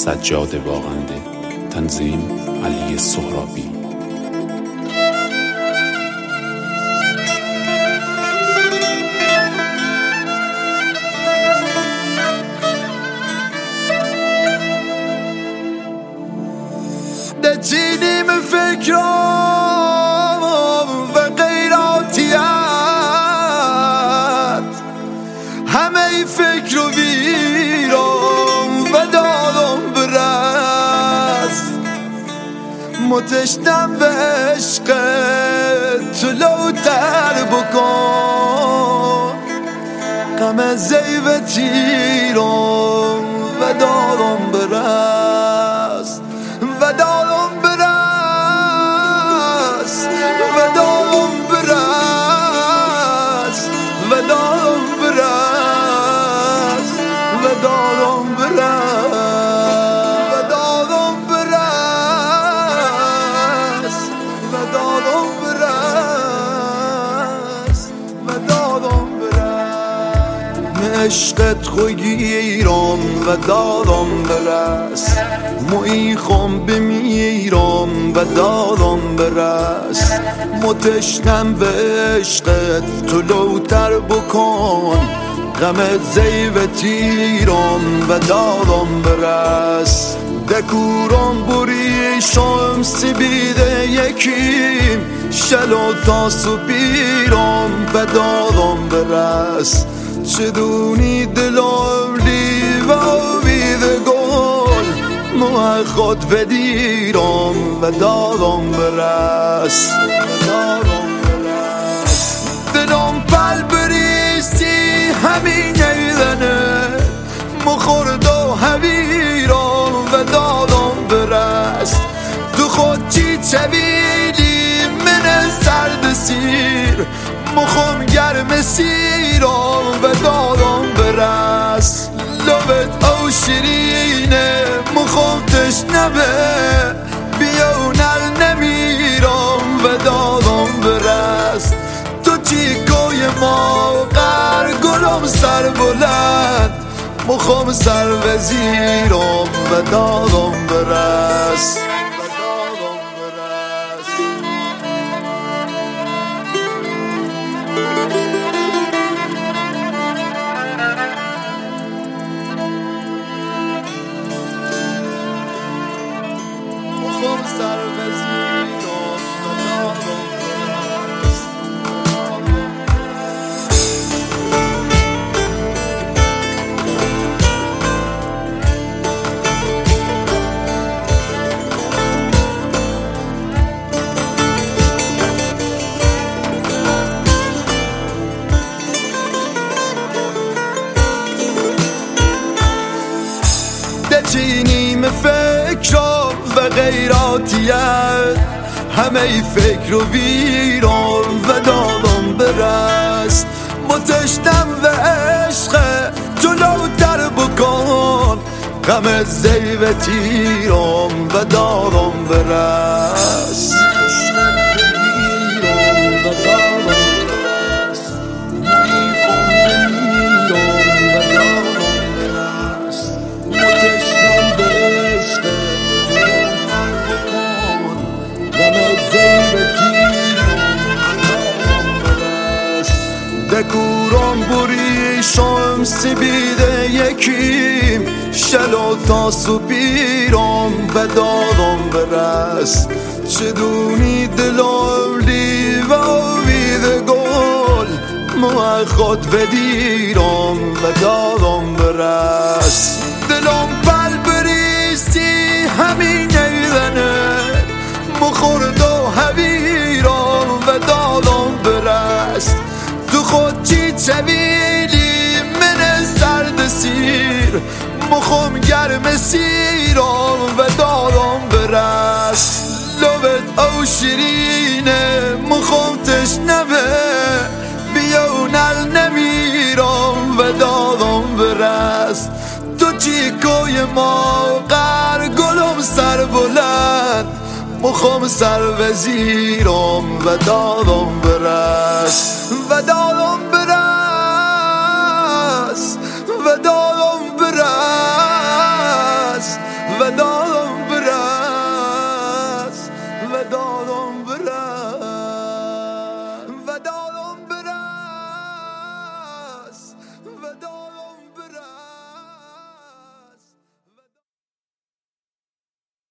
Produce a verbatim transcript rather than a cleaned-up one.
سجاد واغنده. تنظیم علی سهرابی. دچینیم فکرام و غیراتیت، همه فکر و ویرام و دادم برست. متشنم به عشق طلوتر بکن، غم زیو تیرم و دادم برست و دادم برست و دادم برست و دادم برست و دادم برست و دادم برست و دادم برست و دادم برست. عشقت خوگیرم و دادم برست، مویخم بمیرم و دادم برست. متشنم به عشقت طلوتر بکن، غم زیو تیرم و دادم برست. دکورم بوری شمسی بیده یکیم، شلو تا سپیرم و دادم برست. چدونی دلم لیو و بیده گل، موه خود بدیرم و دادم برست. دلم پل بریستی همین ایدنه، مخورد و هویرم و دادم برست. تو خود چی چویلی من سرد سیر، مخم گرم سیرم و دادم برست. لبت او شیرینه مخم تشنبه، بیا نل نمیرم و دادم برست. تو چیکوی ما قر گلم سر بلند، مخم سر وزیرم و دادم برست. دچینیم فکرام و غیراتیت، همه فکر و ویران و دادم برست. متشنم و عشق جلوتر بکن، غم زیو تیرم و دادم برست. دکورم بوری شمسی بیده یکیم، شلو تا سپیرم و دادم برست. چدونی دلم لیو و بیده گل، موه خود بدیرم و دادم برست. دلم پل بریستی همین ایدنه، مخورد و هویرم و دادم برست. تو خود چی چویلی من سرد سیر، مخم گرم سیرم و دادم برست. لبت او شیرینه مخم تشنبه، بیا نل نمیرم و دادم برست. تو چیکوی ما قر گلم سر بلند، مخم سر وزیرم و دادم برست و دادم برست و دادم برست ودا